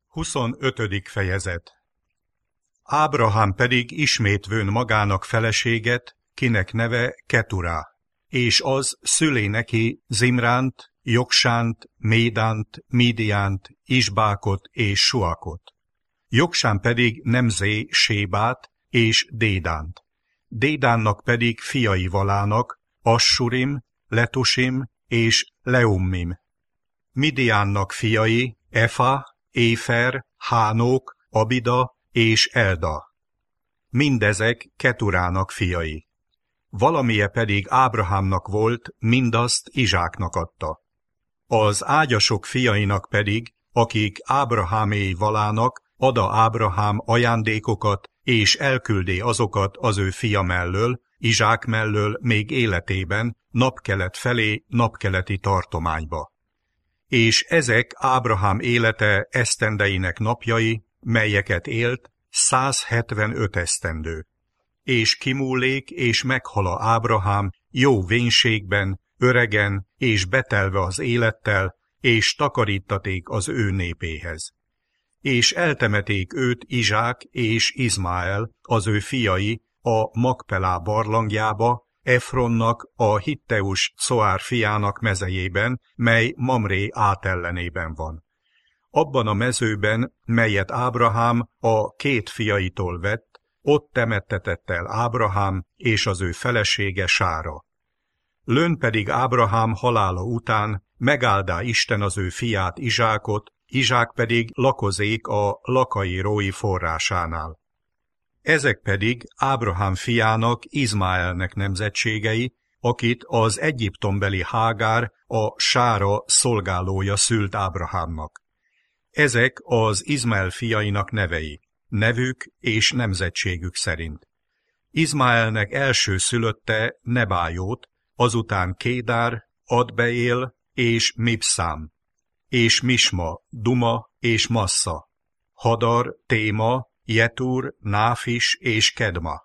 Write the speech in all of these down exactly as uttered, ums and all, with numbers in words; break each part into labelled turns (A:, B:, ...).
A: huszonötödik fejezet. Ábrahám pedig ismét vőn magának feleséget, kinek neve Keturá, és az szülé neki Zimránt, Joksánt, Médánt, Mídiánt, Isbákot és Suakot. Joksán pedig nemzé Sébát és Dédánt. Dédánnak pedig fiai valának Assurim, Letusim és Leummim. Midiánnak fiai Efa, Éfer, Hánók, Abida és Elda. Mindezek Keturának fiai. Valamije pedig Ábrahámnak volt, mindazt Izsáknak adta. Az ágyasok fiainak pedig, akik Ábraháméi valának, ada Ábrahám ajándékokat, és elküldé azokat az ő fia mellől, Izsák mellől még életében, napkelet felé, napkeleti tartományba. És ezek Ábrahám élete esztendeinek napjai, melyeket élt, százhetvenöt esztendő. És kimúlék és meghala Ábrahám jó vénségben, öregen és betelve az élettel, és takarítaték az ő népéhez. És eltemeték őt Izsák és Izmáel, az ő fiai, a Makpelá barlangjába, Efronnak, a Hitteus Szoár fiának mezejében, mely Mamré átellenében van. Abban a mezőben, melyet Ábrahám a két fiaitól vett, ott temettetett el Ábrahám és az ő felesége Sára. Lőn pedig Ábrahám halála után megáldá Isten az ő fiát Izsákot, Izsák pedig lakozék a lakai rói forrásánál. Ezek pedig Ábrahám fiának, Izmáelnek nemzetségei, akit az egyiptombeli Hágár, a Sára szolgálója szült Ábrahámnak. Ezek az Izmael fiainak nevei, nevük és nemzetségük szerint. Izmáelnek első szülötte Nebájót, azután Kédár, Adbeél és Mibszám, és Misma, Duma és Massza, Hadar, Téma, Jetur, Náfis és Kedma.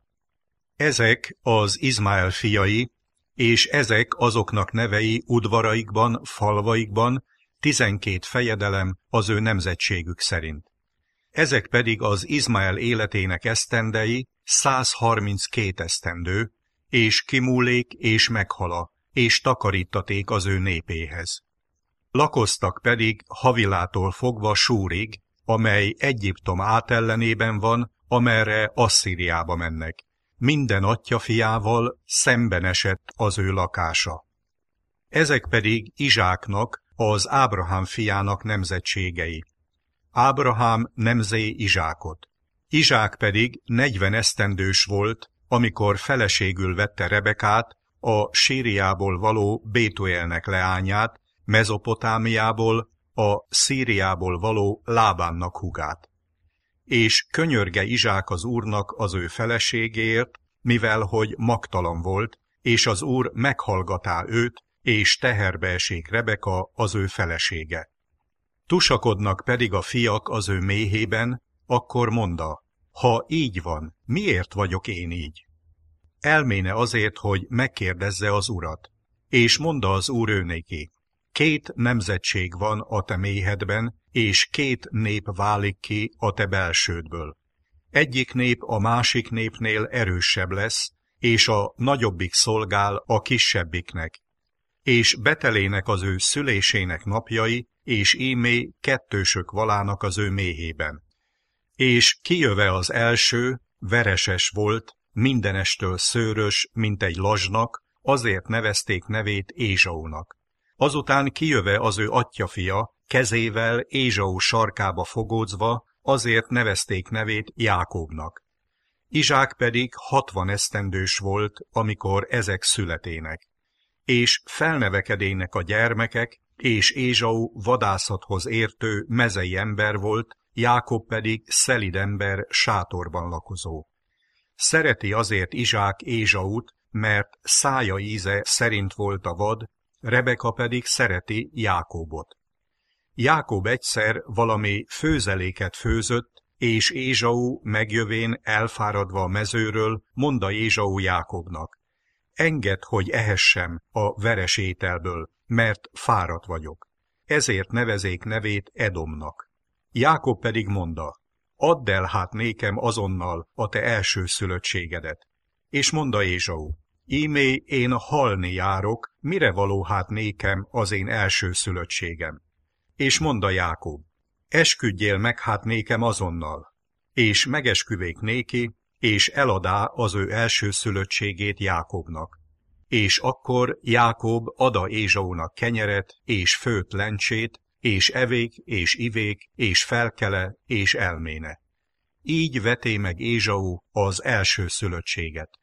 A: Ezek az Izmáel fiai, és ezek azoknak nevei udvaraikban, falvaikban, tizenkét fejedelem az ő nemzetségük szerint. Ezek pedig az Izmáel életének esztendei, százharminckét esztendő, és kimúlék és meghala, és takarítaték az ő népéhez. Lakoztak pedig Havilától fogva Súrig, amely Egyiptom átellenében van, amerre Asszíriába mennek. Minden atya fiával szemben esett az ő lakása. Ezek pedig Izsáknak, az Ábrahám fiának nemzetségei. Ábrahám nemzé Izsákot. Izsák pedig negyven esztendős volt, amikor feleségül vette Rebekát, a Síriából való Bétuelnek leányát, Mezopotámiából, a Szíriából való Lábánnak húgát. És könyörge Izsák az Úrnak az ő feleségéért, mivel hogy magtalan volt, és az Úr meghallgatá őt, és teherbe esik Rebeka, az ő felesége. Tusakodnak pedig a fiak az ő méhében, akkor monda, ha így van, miért vagyok én így? Elméne azért, hogy megkérdezze az Urat, és monda az Úr ő néki, két nemzetség van a te méhedben, és két nép válik ki a te belsődből. Egyik nép a másik népnél erősebb lesz, és a nagyobbik szolgál a kisebbiknek. És betelének az ő szülésének napjai, és ímé kettősök valának az ő méhében. És kijöve az első, vereses volt, mindenestől szőrös, mint egy lazsnak, azért nevezték nevét Ézsaunak. Azután kijöve az ő atyafia, kezével Ézsau sarkába fogódzva, azért nevezték nevét Jákóbnak. Izsák pedig hatvan esztendős volt, amikor ezek születének. És felnevekedének a gyermekek, és Ézsau vadászathoz értő mezei ember volt, Jákob pedig szelíd ember, sátorban lakozó. Szereti azért Izsák Ézsaut, mert szája íze szerint volt a vad, Rebeka pedig szereti Jákóbot. Jákob egyszer valami főzeléket főzött, és Ézsau megjövén elfáradva a mezőről, mondta Ézsau Jákobnak, engedd, hogy ehessem a veres ételből, mert fáradt vagyok. Ezért nevezék nevét Edomnak. Jákob pedig mondta, add el hát nékem azonnal a te elsőszülöttségedet. És mondta Ézsau, ímé én halni járok, mire való hát nékem az én elsőszülöttségem? És mondta Jákob, esküdjél meg hát nékem azonnal, és megesküvék néki, és eladá az ő elsőszülöttségét Jákobnak. És akkor Jákob ada Ézsaunak kenyeret, és főtt lencsét, és evék, és ivék, és felkele, és elméne. Így veté meg Ézsau az elsőszülöttséget.